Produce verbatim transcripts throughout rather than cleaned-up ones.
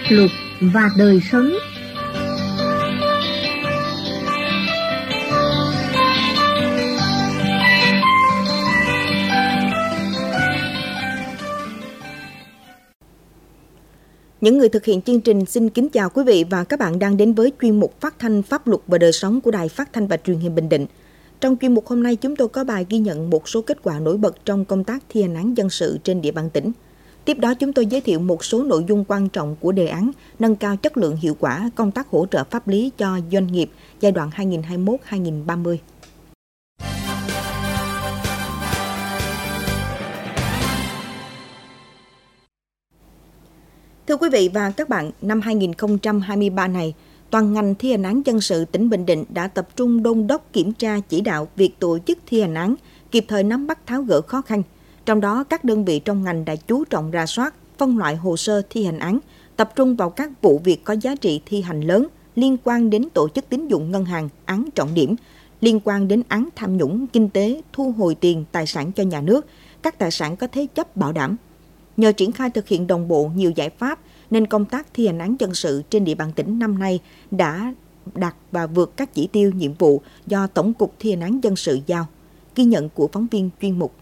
luật và đời sống. Những người thực hiện chương trình xin kính chào quý vị và các bạn đang đến với chuyên mục phát thanh pháp luật và đời sống của Đài Phát thanh và Truyền hình Bình Định. Trong chuyên mục hôm nay, chúng tôi có bài ghi nhận một số kết quả nổi bật trong công tác thi hành án dân sự trên địa bàn tỉnh. Tiếp đó, chúng tôi giới thiệu một số nội dung quan trọng của đề án nâng cao chất lượng hiệu quả công tác hỗ trợ pháp lý cho doanh nghiệp giai đoạn hai nghìn không trăm hai mươi mốt đến hai nghìn không trăm ba mươi. Thưa quý vị và các bạn, năm hai nghìn không trăm hai mươi ba này, toàn ngành thi hành án dân sự tỉnh Bình Định đã tập trung đôn đốc kiểm tra chỉ đạo việc tổ chức thi hành án, kịp thời nắm bắt tháo gỡ khó khăn. Trong đó, các đơn vị trong ngành đã chú trọng rà soát, phân loại hồ sơ thi hành án, tập trung vào các vụ việc có giá trị thi hành lớn liên quan đến tổ chức tín dụng ngân hàng, án trọng điểm, liên quan đến án tham nhũng, kinh tế, thu hồi tiền, tài sản cho nhà nước, các tài sản có thế chấp bảo đảm. Nhờ triển khai thực hiện đồng bộ nhiều giải pháp, nên công tác thi hành án dân sự trên địa bàn tỉnh năm nay đã đạt và vượt các chỉ tiêu nhiệm vụ do Tổng cục Thi hành án dân sự giao. Ghi nhận của phóng viên chuyên mục.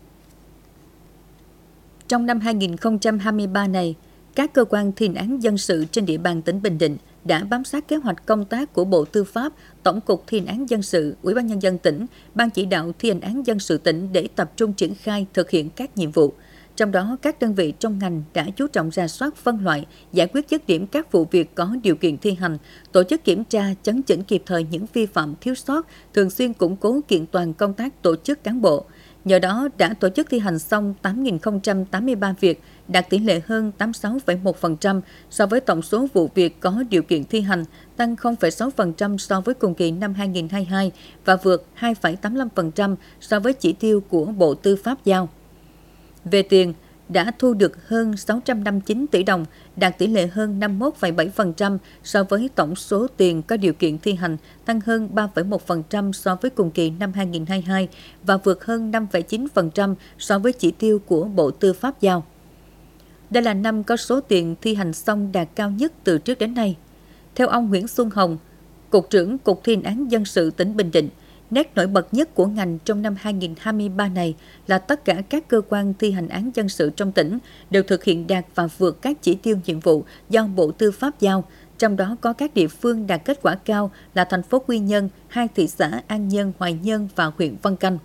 Trong năm hai nghìn không trăm hai mươi ba này, các cơ quan thi hành án dân sự trên địa bàn tỉnh Bình Định đã bám sát kế hoạch công tác của Bộ Tư pháp, Tổng cục Thi hành án dân sự, Ủy ban nhân dân tỉnh, Ban chỉ đạo thi hành án dân sự tỉnh để tập trung triển khai thực hiện các nhiệm vụ. Trong đó, các đơn vị trong ngành đã chú trọng rà soát phân loại, giải quyết dứt điểm các vụ việc có điều kiện thi hành, tổ chức kiểm tra, chấn chỉnh kịp thời những vi phạm thiếu sót, thường xuyên củng cố kiện toàn công tác tổ chức cán bộ. Nhờ đó, đã tổ chức thi hành xong tám nghìn không trăm tám mươi ba việc, đạt tỷ lệ hơn tám mươi sáu phẩy một phần trăm so với tổng số vụ việc có điều kiện thi hành, tăng không phẩy sáu phần trăm so với cùng kỳ năm hai nghìn không trăm hai mươi hai và vượt hai phẩy tám mươi lăm phần trăm so với chỉ tiêu của Bộ Tư pháp giao. Về tiền, đã thu được hơn sáu trăm năm mươi chín tỷ đồng, đạt tỷ lệ hơn năm mươi mốt phẩy bảy phần trăm so với tổng số tiền có điều kiện thi hành, tăng hơn ba phẩy một phần trăm so với cùng kỳ năm hai nghìn không trăm hai mươi hai và vượt hơn năm phẩy chín phần trăm so với chỉ tiêu của Bộ Tư pháp giao. Đây là năm có số tiền thi hành xong đạt cao nhất từ trước đến nay. Theo ông Nguyễn Xuân Hồng, Cục trưởng Cục Thi hành án dân sự tỉnh Bình Định, nét nổi bật nhất của ngành trong năm hai nghìn không trăm hai mươi ba này là tất cả các cơ quan thi hành án dân sự trong tỉnh đều thực hiện đạt và vượt các chỉ tiêu nhiệm vụ do Bộ Tư pháp giao, trong đó có các địa phương đạt kết quả cao là thành phố Quy Nhơn, hai thị xã An Nhơn, Hoài Nhơn và huyện Vân Canh.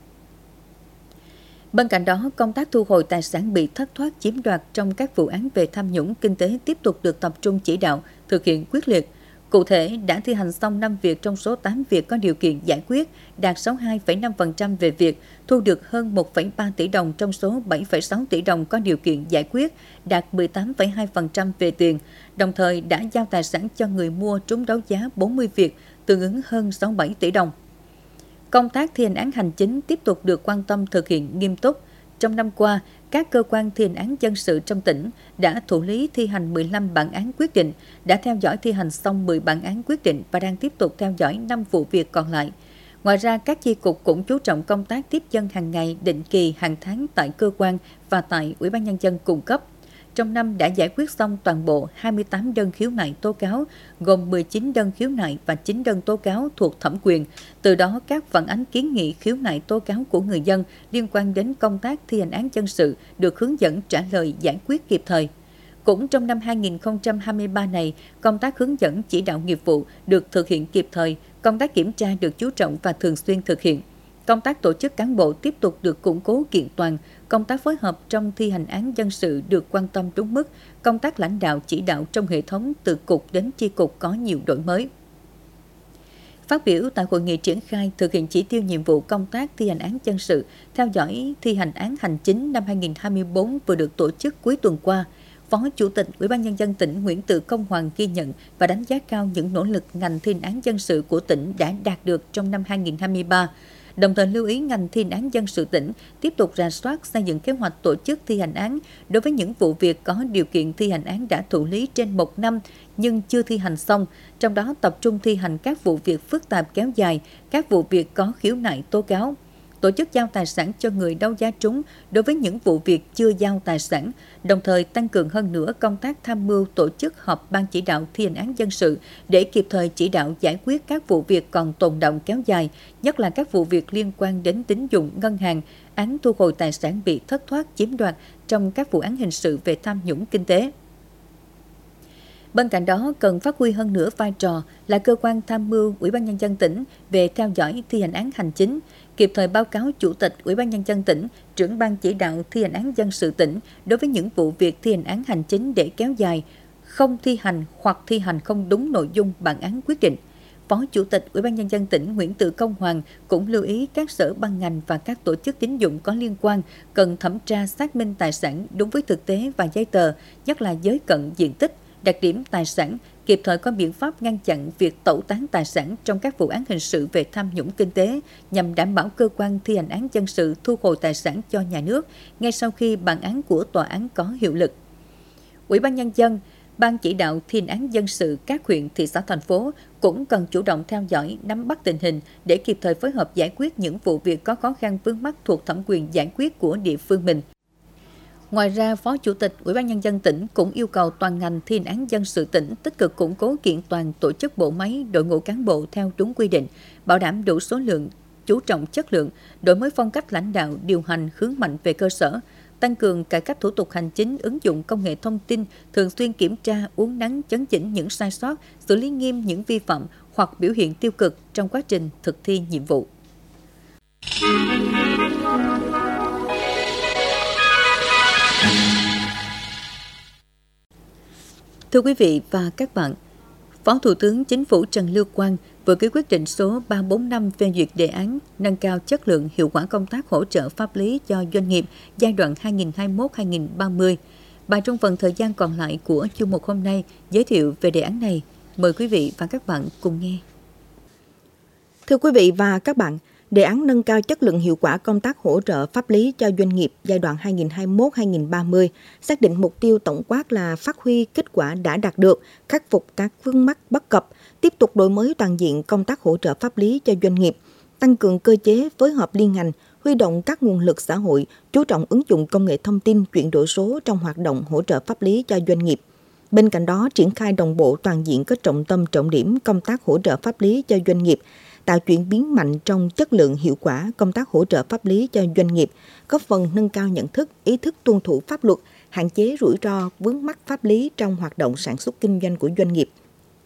Bên cạnh đó, công tác thu hồi tài sản bị thất thoát chiếm đoạt trong các vụ án về tham nhũng kinh tế tiếp tục được tập trung chỉ đạo, thực hiện quyết liệt. Cụ thể, đã thi hành xong năm việc trong số tám việc có điều kiện giải quyết, đạt sáu mươi hai phẩy năm phần trăm về việc, thu được hơn một phẩy ba tỷ đồng trong số bảy phẩy sáu tỷ đồng có điều kiện giải quyết, đạt mười tám phẩy hai phần trăm về tiền, đồng thời đã giao tài sản cho người mua trúng đấu giá bốn mươi việc, tương ứng hơn sáu mươi bảy tỷ đồng. Công tác thi hành án hành chính tiếp tục được quan tâm thực hiện nghiêm túc. Trong năm qua, các cơ quan thi hành án dân sự trong tỉnh đã thụ lý thi hành mười lăm bản án quyết định, đã theo dõi thi hành xong mười bản án quyết định và đang tiếp tục theo dõi năm vụ việc còn lại. Ngoài ra, các chi cục cũng chú trọng công tác tiếp dân hàng ngày, định kỳ, hàng tháng tại cơ quan và tại Ủy ban nhân dân cung cấp. Trong năm đã giải quyết xong toàn bộ hai mươi tám đơn khiếu nại tố cáo, gồm mười chín đơn khiếu nại và chín đơn tố cáo thuộc thẩm quyền. Từ đó, các phản ánh kiến nghị khiếu nại tố cáo của người dân liên quan đến công tác thi hành án dân sự được hướng dẫn trả lời giải quyết kịp thời. Cũng trong năm hai nghìn không trăm hai mươi ba này, công tác hướng dẫn chỉ đạo nghiệp vụ được thực hiện kịp thời, công tác kiểm tra được chú trọng và thường xuyên thực hiện. Công tác tổ chức cán bộ tiếp tục được củng cố kiện toàn, công tác phối hợp trong thi hành án dân sự được quan tâm đúng mức, công tác lãnh đạo chỉ đạo trong hệ thống từ cục đến chi cục có nhiều đổi mới. Phát biểu tại hội nghị triển khai thực hiện chỉ tiêu nhiệm vụ công tác thi hành án dân sự, theo dõi thi hành án hành chính năm hai nghìn không trăm hai mươi bốn vừa được tổ chức cuối tuần qua, Phó Chủ tịch Ủy ban nhân dân tỉnh Nguyễn Tự Công Hoàng ghi nhận và đánh giá cao những nỗ lực ngành thi hành án dân sự của tỉnh đã đạt được trong năm hai nghìn không trăm hai mươi ba. Đồng thời lưu ý ngành thi hành án dân sự tỉnh tiếp tục rà soát xây dựng kế hoạch tổ chức thi hành án đối với những vụ việc có điều kiện thi hành án đã thụ lý trên một năm nhưng chưa thi hành xong, trong đó tập trung thi hành các vụ việc phức tạp kéo dài, các vụ việc có khiếu nại tố cáo. tổ chức giao tài sản cho người đấu giá trúng đối với những vụ việc chưa giao tài sản, đồng thời tăng cường hơn nữa công tác tham mưu tổ chức họp ban chỉ đạo thi hành án dân sự để kịp thời chỉ đạo giải quyết các vụ việc còn tồn đọng kéo dài, nhất là các vụ việc liên quan đến tín dụng, ngân hàng, án thu hồi tài sản bị thất thoát, chiếm đoạt trong các vụ án hình sự về tham nhũng kinh tế. Bên cạnh đó, cần phát huy hơn nữa vai trò là cơ quan tham mưu Ủy ban Nhân dân tỉnh về theo dõi thi hành án hành chính, kịp thời báo cáo Chủ tịch Ủy ban Nhân dân tỉnh, trưởng ban chỉ đạo thi hành án dân sự tỉnh đối với những vụ việc thi hành án hành chính để kéo dài, không thi hành hoặc thi hành không đúng nội dung bản án quyết định. Phó Chủ tịch Ủy ban Nhân dân tỉnh Nguyễn Tự Công Hoàng cũng lưu ý các sở ban ngành và các tổ chức tín dụng có liên quan cần thẩm tra xác minh tài sản đúng với thực tế và giấy tờ, nhất là giới cận diện tích, đặc điểm tài sản, kịp thời có biện pháp ngăn chặn việc tẩu tán tài sản trong các vụ án hình sự về tham nhũng kinh tế nhằm đảm bảo cơ quan thi hành án dân sự thu hồi tài sản cho nhà nước ngay sau khi bản án của tòa án có hiệu lực. Ủy ban Nhân dân, Ban chỉ đạo thi hành án dân sự các huyện, thị xã, thành phố cũng cần chủ động theo dõi, nắm bắt tình hình để kịp thời phối hợp giải quyết những vụ việc có khó khăn vướng mắc thuộc thẩm quyền giải quyết của địa phương mình. Ngoài ra, Phó Chủ tịch Ủy ban Nhân dân tỉnh cũng yêu cầu toàn ngành thi hành án dân sự tỉnh tích cực củng cố kiện toàn tổ chức bộ máy, đội ngũ cán bộ theo đúng quy định, bảo đảm đủ số lượng, chú trọng chất lượng, đổi mới phong cách lãnh đạo, điều hành hướng mạnh về cơ sở, tăng cường cải cách thủ tục hành chính, ứng dụng công nghệ thông tin, thường xuyên kiểm tra, uốn nắn, chấn chỉnh những sai sót, xử lý nghiêm những vi phạm hoặc biểu hiện tiêu cực trong quá trình thực thi nhiệm vụ. Thưa quý vị và các bạn, Phó Thủ tướng Chính phủ Trần Lưu Quang vừa ký quyết định số ba bốn năm phê duyệt đề án nâng cao chất lượng hiệu quả công tác hỗ trợ pháp lý cho doanh nghiệp giai đoạn hai nghìn không trăm hai mươi mốt đến hai nghìn không trăm ba mươi. Bài trong phần thời gian còn lại của chương mục hôm nay giới thiệu về đề án này. Mời quý vị và các bạn cùng nghe. Thưa quý vị và các bạn, đề án nâng cao chất lượng hiệu quả công tác hỗ trợ pháp lý cho doanh nghiệp giai đoạn hai nghìn không trăm hai mươi mốt đến hai nghìn không trăm ba mươi xác định mục tiêu tổng quát là phát huy kết quả đã đạt được, khắc phục các vướng mắc bất cập, tiếp tục đổi mới toàn diện công tác hỗ trợ pháp lý cho doanh nghiệp, tăng cường cơ chế phối hợp liên ngành, huy động các nguồn lực xã hội, chú trọng ứng dụng công nghệ thông tin, chuyển đổi số trong hoạt động hỗ trợ pháp lý cho doanh nghiệp. Bên cạnh đó, triển khai đồng bộ toàn diện có trọng tâm trọng điểm công tác hỗ trợ pháp lý cho doanh nghiệp, tạo chuyển biến mạnh trong chất lượng hiệu quả công tác hỗ trợ pháp lý cho doanh nghiệp, góp phần nâng cao nhận thức, ý thức tuân thủ pháp luật, hạn chế rủi ro vướng mắc pháp lý trong hoạt động sản xuất kinh doanh của doanh nghiệp.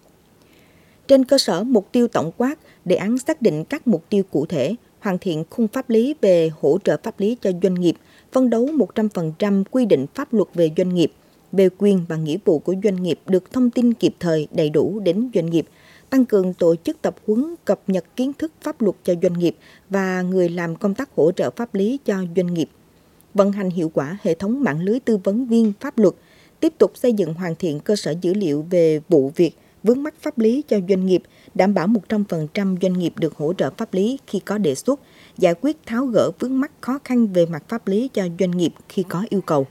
Trên cơ sở mục tiêu tổng quát, đề án xác định các mục tiêu cụ thể, hoàn thiện khung pháp lý về hỗ trợ pháp lý cho doanh nghiệp, phấn đấu một trăm phần trăm quy định pháp luật về doanh nghiệp, về quyền và nghĩa vụ của doanh nghiệp được thông tin kịp thời, đầy đủ đến doanh nghiệp, tăng cường tổ chức tập huấn cập nhật kiến thức pháp luật cho doanh nghiệp và người làm công tác hỗ trợ pháp lý cho doanh nghiệp, vận hành hiệu quả hệ thống mạng lưới tư vấn viên pháp luật, tiếp tục xây dựng hoàn thiện cơ sở dữ liệu về vụ việc, vướng mắc pháp lý cho doanh nghiệp, đảm bảo một trăm phần trăm doanh nghiệp được hỗ trợ pháp lý khi có đề xuất, giải quyết tháo gỡ vướng mắc khó khăn về mặt pháp lý cho doanh nghiệp khi có yêu cầu.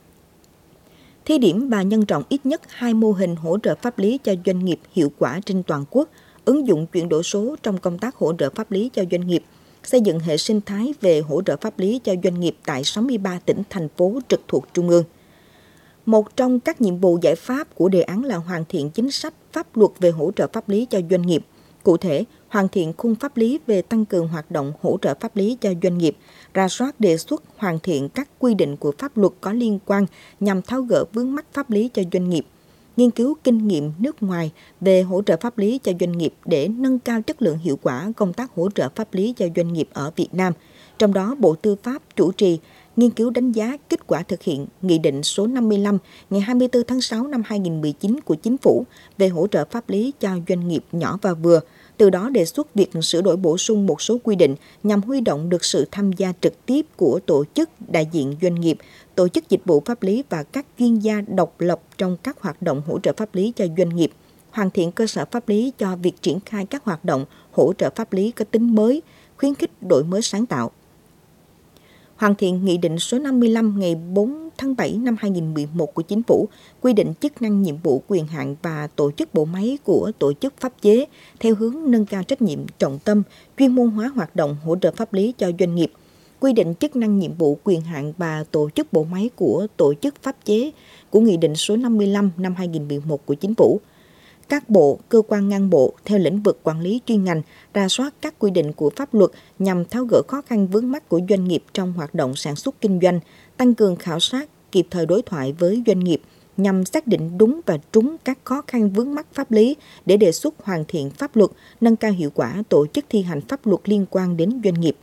Thí điểm và nhân rộng ít nhất hai mô hình hỗ trợ pháp lý cho doanh nghiệp hiệu quả trên toàn quốc, ứng dụng chuyển đổi số trong công tác hỗ trợ pháp lý cho doanh nghiệp, xây dựng hệ sinh thái về hỗ trợ pháp lý cho doanh nghiệp tại sáu mươi ba tỉnh, thành phố trực thuộc Trung ương. Một trong các nhiệm vụ giải pháp của đề án là hoàn thiện chính sách pháp luật về hỗ trợ pháp lý cho doanh nghiệp. Cụ thể, hoàn thiện khung pháp lý về tăng cường hoạt động hỗ trợ pháp lý cho doanh nghiệp, rà soát đề xuất hoàn thiện các quy định của pháp luật có liên quan nhằm tháo gỡ vướng mắc pháp lý cho doanh nghiệp, nghiên cứu kinh nghiệm nước ngoài về hỗ trợ pháp lý cho doanh nghiệp để nâng cao chất lượng hiệu quả công tác hỗ trợ pháp lý cho doanh nghiệp ở Việt Nam. Trong đó, Bộ Tư pháp chủ trì nghiên cứu đánh giá kết quả thực hiện Nghị định số năm mươi lăm ngày hai mươi tư tháng sáu năm hai nghìn không trăm mười chín của Chính phủ về hỗ trợ pháp lý cho doanh nghiệp nhỏ và vừa, từ đó đề xuất việc sửa đổi bổ sung một số quy định nhằm huy động được sự tham gia trực tiếp của tổ chức đại diện doanh nghiệp, tổ chức dịch vụ pháp lý và các chuyên gia độc lập trong các hoạt động hỗ trợ pháp lý cho doanh nghiệp, hoàn thiện cơ sở pháp lý cho việc triển khai các hoạt động hỗ trợ pháp lý có tính mới, khuyến khích đổi mới sáng tạo. Hoàn thiện Nghị định số năm mươi lăm ngày bốn tháng bảy năm hai nghìn không trăm mười một của Chính phủ quy định chức năng, nhiệm vụ, quyền hạn và tổ chức bộ máy của tổ chức pháp chế theo hướng nâng cao trách nhiệm, trọng tâm, chuyên môn hóa hoạt động hỗ trợ pháp lý cho doanh nghiệp. Quy định chức năng, nhiệm vụ, quyền hạn và tổ chức bộ máy của tổ chức pháp chế của Nghị định số năm mươi lăm năm hai nghìn không trăm mười một của Chính phủ. Các bộ, cơ quan ngang bộ theo lĩnh vực quản lý chuyên ngành rà soát các quy định của pháp luật nhằm tháo gỡ khó khăn vướng mắc của doanh nghiệp trong hoạt động sản xuất kinh doanh, tăng cường khảo sát, kịp thời đối thoại với doanh nghiệp nhằm xác định đúng và trúng các khó khăn vướng mắc pháp lý để đề xuất hoàn thiện pháp luật, nâng cao hiệu quả tổ chức thi hành pháp luật liên quan đến doanh nghiệp.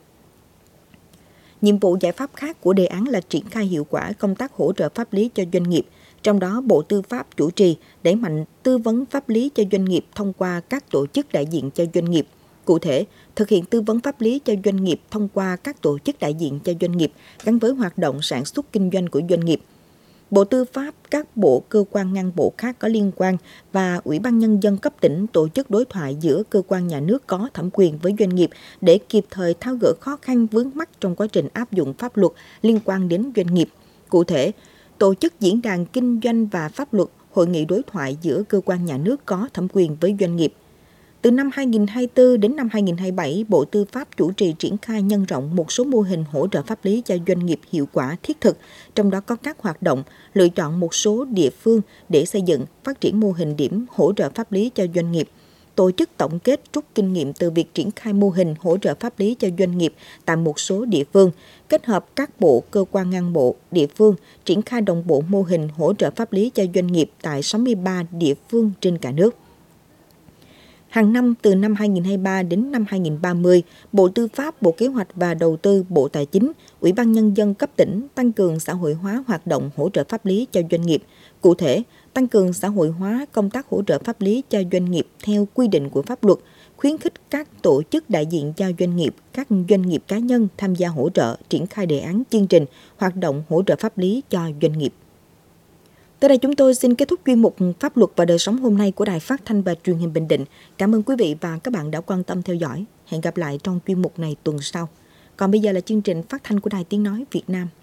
Nhiệm vụ giải pháp khác của đề án là triển khai hiệu quả công tác hỗ trợ pháp lý cho doanh nghiệp. Trong đó, Bộ Tư pháp chủ trì đẩy mạnh tư vấn pháp lý cho doanh nghiệp thông qua các tổ chức đại diện cho doanh nghiệp. Cụ thể, thực hiện tư vấn pháp lý cho doanh nghiệp thông qua các tổ chức đại diện cho doanh nghiệp gắn với hoạt động sản xuất kinh doanh của doanh nghiệp. Bộ Tư pháp, các bộ, cơ quan ngang bộ khác có liên quan và Ủy ban Nhân dân cấp tỉnh tổ chức đối thoại giữa cơ quan nhà nước có thẩm quyền với doanh nghiệp để kịp thời tháo gỡ khó khăn vướng mắc trong quá trình áp dụng pháp luật liên quan đến doanh nghiệp. Cụ thể, tổ chức diễn đàn kinh doanh và pháp luật, hội nghị đối thoại giữa cơ quan nhà nước có thẩm quyền với doanh nghiệp. Từ năm hai nghìn không trăm hai mươi tư đến năm hai nghìn không trăm hai mươi bảy, Bộ Tư pháp chủ trì triển khai nhân rộng một số mô hình hỗ trợ pháp lý cho doanh nghiệp hiệu quả thiết thực, trong đó có các hoạt động lựa chọn một số địa phương để xây dựng, phát triển mô hình điểm hỗ trợ pháp lý cho doanh nghiệp, tổ chức tổng kết rút kinh nghiệm từ việc triển khai mô hình hỗ trợ pháp lý cho doanh nghiệp tại một số địa phương, kết hợp các bộ, cơ quan ngang bộ, địa phương, triển khai đồng bộ mô hình hỗ trợ pháp lý cho doanh nghiệp tại sáu mươi ba địa phương trên cả nước. Hàng năm từ năm hai nghìn không trăm hai mươi ba đến năm hai nghìn không trăm ba mươi, Bộ Tư pháp, Bộ Kế hoạch và Đầu tư, Bộ Tài chính, Ủy ban Nhân dân cấp tỉnh tăng cường xã hội hóa hoạt động hỗ trợ pháp lý cho doanh nghiệp. Cụ thể, tăng cường xã hội hóa công tác hỗ trợ pháp lý cho doanh nghiệp theo quy định của pháp luật, khuyến khích các tổ chức đại diện cho doanh nghiệp, các doanh nghiệp cá nhân tham gia hỗ trợ, triển khai đề án, chương trình, hoạt động hỗ trợ pháp lý cho doanh nghiệp. Tới đây chúng tôi xin kết thúc chuyên mục Pháp luật và đời sống hôm nay của Đài Phát thanh và Truyền hình Bình Định. Cảm ơn quý vị và các bạn đã quan tâm theo dõi. Hẹn gặp lại trong chuyên mục này tuần sau. Còn bây giờ là chương trình phát thanh của Đài Tiếng nói Việt Nam.